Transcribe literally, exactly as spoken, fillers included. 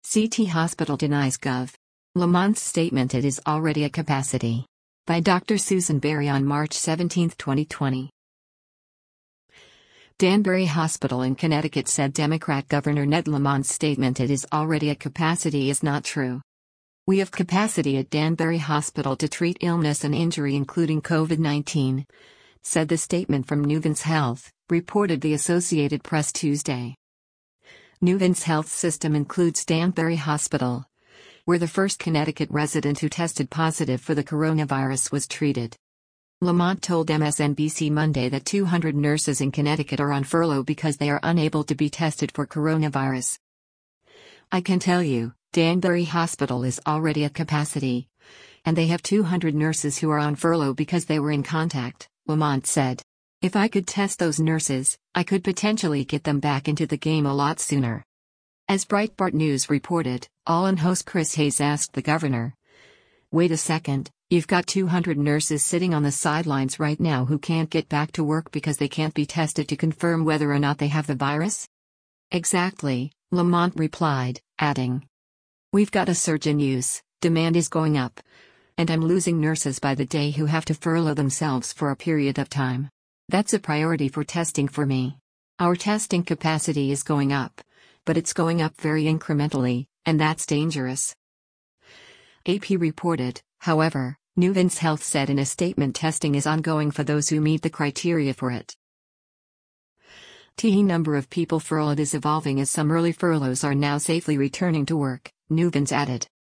C T Hospital denies Gov. Lamont's statement it is already a capacity. By Doctor Susan Berry on March seventeenth, twenty twenty. Danbury Hospital in Connecticut said Democrat Governor Ned Lamont's statement it is already at capacity is not true. We have capacity at Danbury Hospital to treat illness and injury including COVID nineteen, said the statement from Nuvance Health, reported the Associated Press Tuesday. Nuvance Health System includes Danbury Hospital, where the first Connecticut resident who tested positive for the coronavirus was treated. Lamont told M S N B C Monday that two hundred nurses in Connecticut are on furlough because they are unable to be tested for coronavirus. I can tell you, Danbury Hospital is already at capacity, and they have two hundred nurses who are on furlough because they were in contact, Lamont said. If I could test those nurses, I could potentially get them back into the game a lot sooner. As Breitbart News reported, All In host Chris Hayes asked the governor, "Wait a second, you've got two hundred nurses sitting on the sidelines right now who can't get back to work because they can't be tested to confirm whether or not they have the virus?" "Exactly," Lamont replied, adding, "We've got a surge in use, demand is going up, and I'm losing nurses by the day who have to furlough themselves for a period of time. That's a priority for testing for me. Our testing capacity is going up, but it's going up very incrementally, and that's dangerous." A P reported, however, Nuvance Health said in a statement testing is ongoing for those who meet the criteria for it. The number of people furloughed is evolving as some early furloughs are now safely returning to work, Nuvance added.